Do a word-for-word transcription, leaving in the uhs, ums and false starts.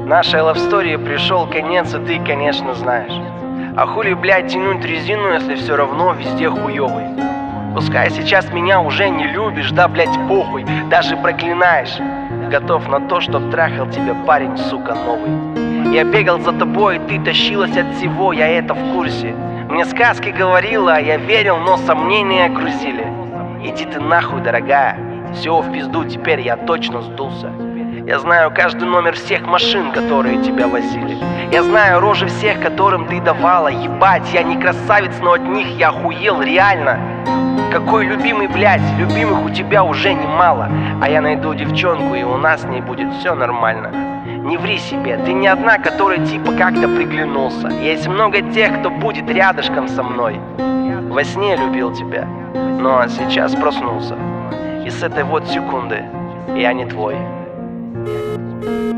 Нашей лавстории пришел конец, и ты, конечно, знаешь. А хули, блядь, тянуть резину, если все равно везде хуёвый? Пускай сейчас меня уже не любишь, да, блядь, похуй, даже проклинаешь. Готов на то, чтоб трахал тебя парень, сука, новый. Я бегал за тобой, и ты тащилась от всего, я это в курсе. Мне сказки говорила, а я верил, но сомнения грузили. Иди ты нахуй, дорогая, все в пизду, теперь я точно сдулся. Я знаю каждый номер всех машин, которые тебя возили. Я знаю рожи всех, которым ты давала. Ебать, я не красавец, но от них я охуел, реально. Какой любимый, блядь, любимых у тебя уже немало. А я найду девчонку, и у нас с ней будет все нормально. Не ври себе, ты не одна, которая типа как-то приглянулся. Есть много тех, кто будет рядышком со мной. Во сне любил тебя, но сейчас проснулся. И с этой вот секунды я не твой.